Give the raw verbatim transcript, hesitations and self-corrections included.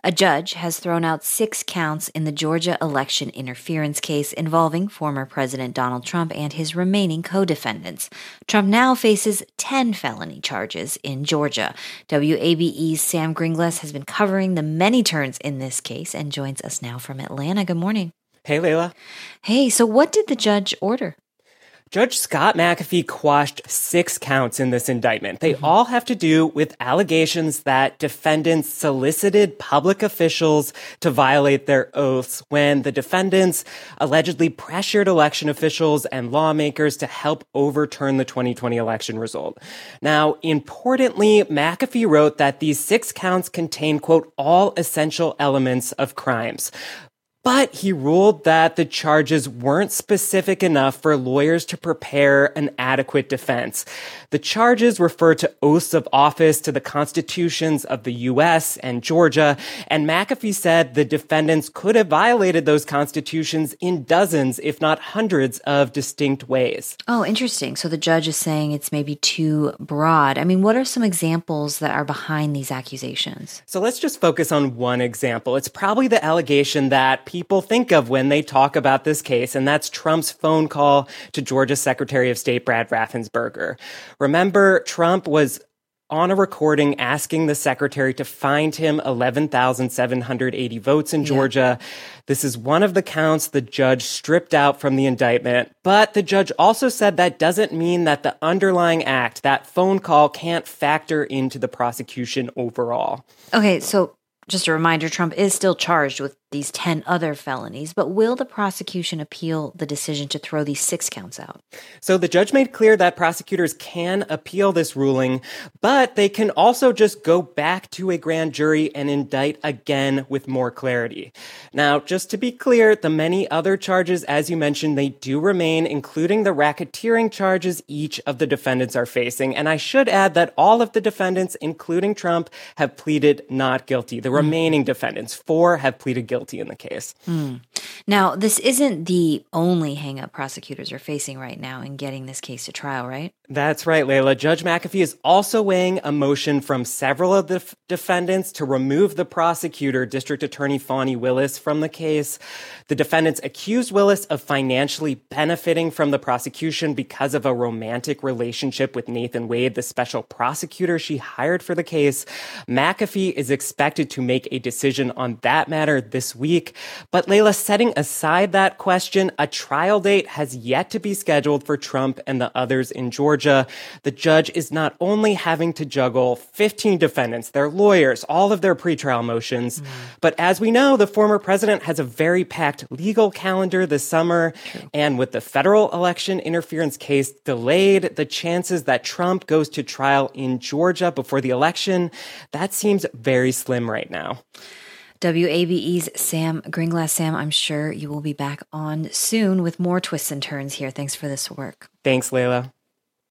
A judge has thrown out six counts in the Georgia election interference case involving former President Donald Trump and his remaining co-defendants. Trump now faces ten felony charges in Georgia. W A B E's Sam Gringlas has been covering the many turns in this case and joins us now from Atlanta. Good morning. Hey, Layla. Hey, so what did the judge order? Judge Scott McAfee quashed six counts in this indictment. They mm-hmm. all have to do with allegations that defendants solicited public officials to violate their oaths when the defendants allegedly pressured election officials and lawmakers to help overturn the twenty twenty election result. Now, importantly, McAfee wrote that these six counts contain, quote, all essential elements of crimes. But he ruled that the charges weren't specific enough for lawyers to prepare an adequate defense. The charges refer to oaths of office to the constitutions of the U S and Georgia, and McAfee said the defendants could have violated those constitutions in dozens, if not hundreds, of distinct ways. Oh, interesting. So the judge is saying it's maybe too broad. I mean, what are some examples that are behind these accusations? So let's just focus on one example. It's probably the allegation that people think of when they talk about this case, and that's Trump's phone call to Georgia Secretary of State Brad Raffensperger. Remember, Trump was on a recording asking the secretary to find him eleven thousand seven hundred eighty votes in Georgia. Yeah. This is one of the counts the judge stripped out from the indictment. But the judge also said that doesn't mean that the underlying act, that phone call, can't factor into the prosecution overall. Okay, so just a reminder, Trump is still charged with these ten other felonies, but will the prosecution appeal the decision to throw these six counts out? So the judge made clear that prosecutors can appeal this ruling, but they can also just go back to a grand jury and indict again with more clarity. Now, just to be clear, the many other charges, as you mentioned, they do remain, including the racketeering charges each of the defendants are facing. And I should add that all of the defendants, including Trump, have pleaded not guilty. The mm. remaining defendants, four, have pleaded guilty in the case. Mm. Now, this isn't the only hang-up prosecutors are facing right now in getting this case to trial, right? That's right, Layla. Judge McAfee is also weighing a motion from several of the f- defendants to remove the prosecutor, District Attorney Fani Willis, from the case. The defendants accused Willis of financially benefiting from the prosecution because of a romantic relationship with Nathan Wade, the special prosecutor she hired for the case. McAfee is expected to make a decision on that matter this week. But Layla, setting aside that question, a trial date has yet to be scheduled for Trump and the others in Georgia. The judge is not only having to juggle fifteen defendants, their lawyers, all of their pretrial motions, mm. but as we know, the former president has a very packed legal calendar this summer. True. And with the federal election interference case delayed, the chances that Trump goes to trial in Georgia before the election, that seems very slim right now. W A B E's Sam Gringlas. Sam, I'm sure you will be back on soon with more twists and turns here. Thanks for this work. Thanks, Layla.